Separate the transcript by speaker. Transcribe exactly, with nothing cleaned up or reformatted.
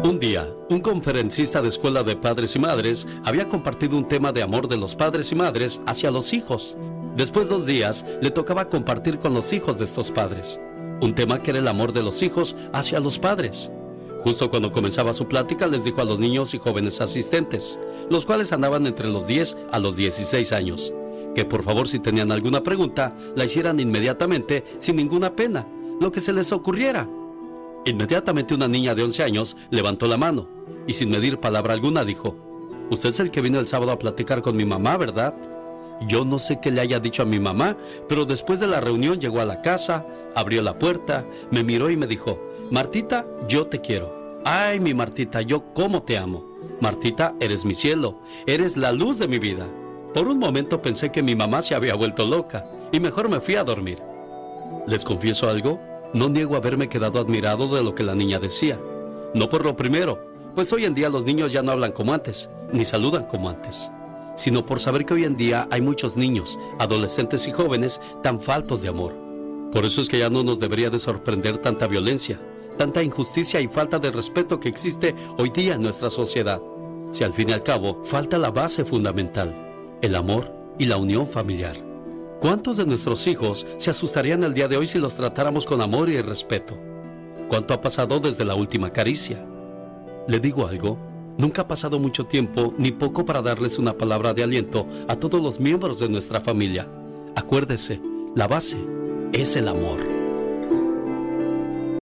Speaker 1: Un día, un conferencista de escuela de padres y madres había compartido un tema de amor de los padres y madres hacia los hijos. Después de dos días, le tocaba compartir con los hijos de estos padres un tema que era el amor de los hijos hacia los padres. Justo cuando comenzaba su plática, les dijo a los niños y jóvenes asistentes, los cuales andaban entre los diez a los dieciséis años, que por favor, si tenían alguna pregunta, la hicieran inmediatamente, sin ninguna pena, lo que se les ocurriera. Inmediatamente una niña de once años levantó la mano y sin medir palabra alguna dijo, «Usted es el que vino el sábado a platicar con mi mamá, ¿verdad?» Yo no sé qué le haya dicho a mi mamá, pero después de la reunión llegó a la casa, abrió la puerta, me miró y me dijo, «Martita, yo te quiero. Ay, mi Martita, yo cómo te amo. Martita, eres mi cielo, eres la luz de mi vida». Por un momento pensé que mi mamá se había vuelto loca y mejor me fui a dormir. ¿Les confieso algo? No niego haberme quedado admirado de lo que la niña decía. No por lo primero, pues hoy en día los niños ya no hablan como antes, ni saludan como antes, sino por saber que hoy en día hay muchos niños, adolescentes y jóvenes tan faltos de amor. Por eso es que ya no nos debería de sorprender tanta violencia, tanta injusticia y falta de respeto que existe hoy día en nuestra sociedad. Si al fin y al cabo falta la base fundamental, el amor y la unión familiar. ¿Cuántos de nuestros hijos se asustarían el día de hoy si los tratáramos con amor y respeto? ¿Cuánto ha pasado desde la última caricia? Le digo algo, nunca ha pasado mucho tiempo ni poco para darles una palabra de aliento a todos los miembros de nuestra familia. Acuérdese, la base es el amor.